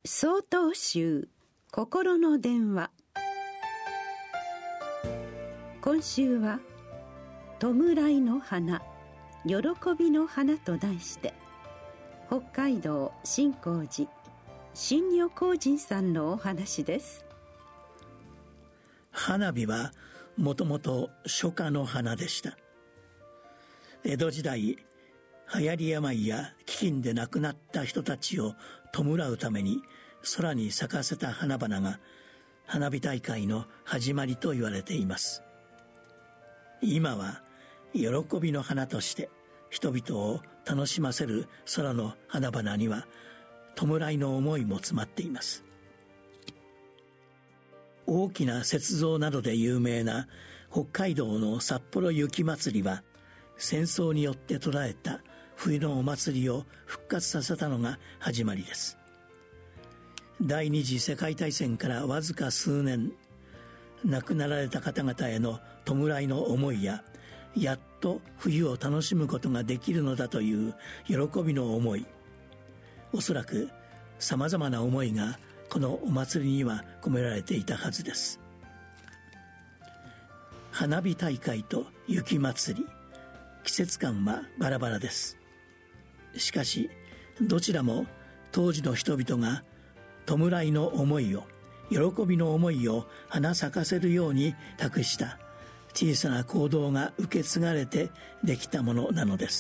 曹洞宗心の電話。今週は弔いの花、喜びの花と題して、北海道新光寺新如光人さんのお話です。 花火はもともと初夏の花でした。江戸時代、流行り病や飢饉で亡くなった人たちを弔うために空に咲かせた花々が花火大会の始まりと言われています。今は喜びの花として人々を楽しませる空の花々には弔いの思いも詰まっています。大きな雪像などで有名な北海道の札幌雪まつりは、戦争によって途絶えた冬のお祭りを復活させたのが始まりです。第二次世界大戦からわずか数年、亡くなられた方々への弔いの思いや、やっと冬を楽しむことができるのだという喜びの思い、おそらくさまざまな思いがこのお祭りには込められていたはずです。花火大会と雪まつり、季節感はバラバラです。しかしどちらも当時の人々が弔いの思いを、喜びの思いを花咲かせるように託した小さな行動が受け継がれてできたものなのです。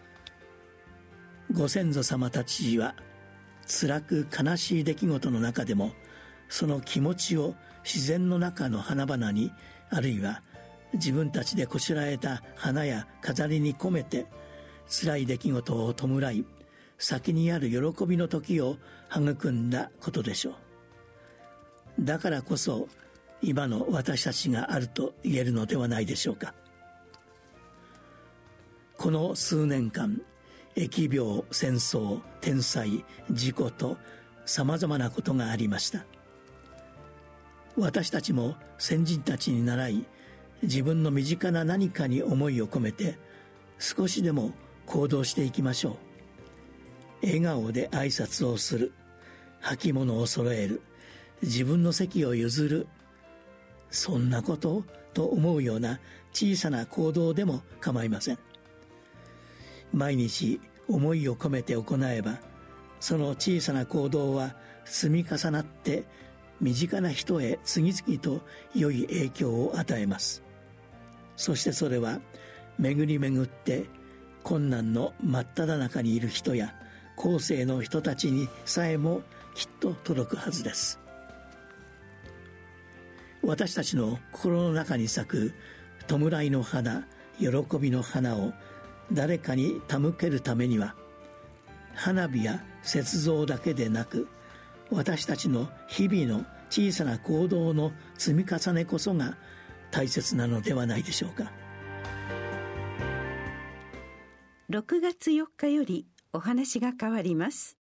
ご先祖様たちは辛く悲しい出来事の中でも、その気持ちを自然の中の花々に、あるいは自分たちでこしらえた花や飾りに込めて、辛い出来事を弔い、先にある喜びの時を育んだことでしょう。だからこそ今の私たちがあると言えるのではないでしょうか。この数年間、疫病、戦争、天災、事故とさまざまなことがありました。私たちも先人たちに倣い、自分の身近な何かに思いを込めて少しでも行動していきましょう。笑顔で挨拶をする、履物を揃える、自分の席を譲る、そんなことと思うような小さな行動でも構いません。毎日思いを込めて行えば、その小さな行動は積み重なって身近な人へ次々と良い影響を与えます。そしてそれは巡り巡って困難の真っ只中にいる人や後世の人たちにさえもきっと届くはずです。私たちの心の中に咲く弔いの花、喜びの花を誰かに手向けるためには、花火や雪像だけでなく、私たちの日々の小さな行動の積み重ねこそが大切なのではないでしょうか。 6月4日よりお話が変わります。